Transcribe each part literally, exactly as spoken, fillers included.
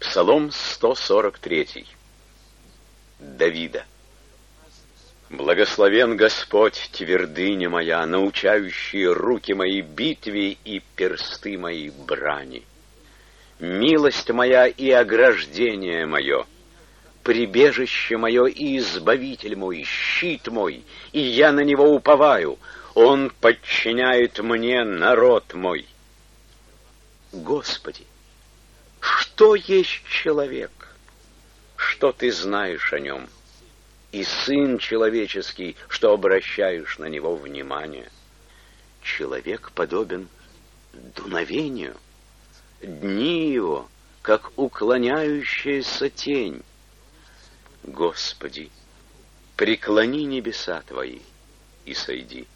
Псалом сто сорок три. Давида. Благословен Господь, твердыня моя, научающие руки мои битве и персты мои брани. Милость моя и ограждение мое, прибежище мое и избавитель мой, щит мой, и я на него уповаю. Он подчиняет мне народ мой. Господи, что есть человек? Что ты знаешь о нем? И сын человеческий, что обращаешь на него внимание. Человек подобен дуновению, дни его, как уклоняющаяся тень. Господи, преклони небеса твои и сойди.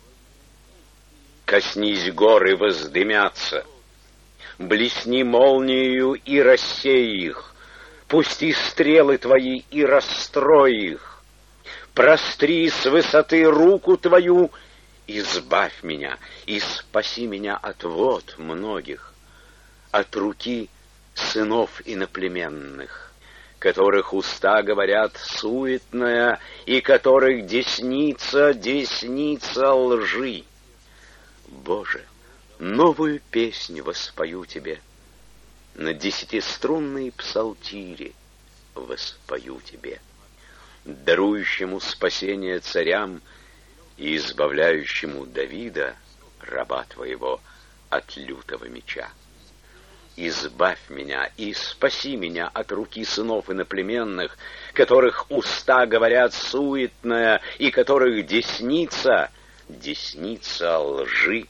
Коснись горы, воздымятся, блесни молниею и рассей их, пусти стрелы твои и расстрой их. Простри с высоты руку твою, избавь меня и спаси меня от вод многих, от руки сынов иноплеменных, которых уста говорят суетное, и которых десница, десница лжи. Боже, новую песню воспою тебе, на десятиструнной псалтире воспою тебе, дарующему спасение царям и избавляющему Давида, раба твоего, от лютого меча. Избавь меня и спаси меня от руки сынов иноплеменных, которых уста говорят суетное, и которых десница, десница лжи.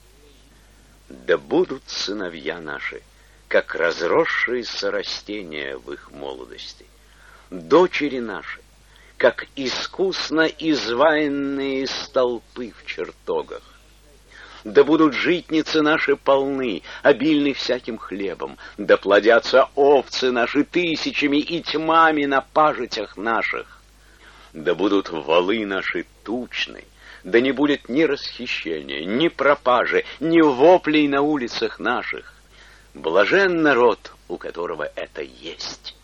Да будут сыновья наши, как разросшиеся растения в их молодости, дочери наши, как искусно изваянные столпы в чертогах. Да будут житницы наши полны, обильны всяким хлебом, да плодятся овцы наши тысячами и тьмами на пажитях наших. Да будут валы наши тучны, да не будет ни расхищения, ни пропажи, ни воплей на улицах наших. Блажен народ, у которого это есть.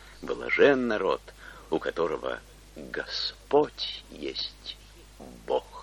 Блажен народ, у которого Господь есть Бог.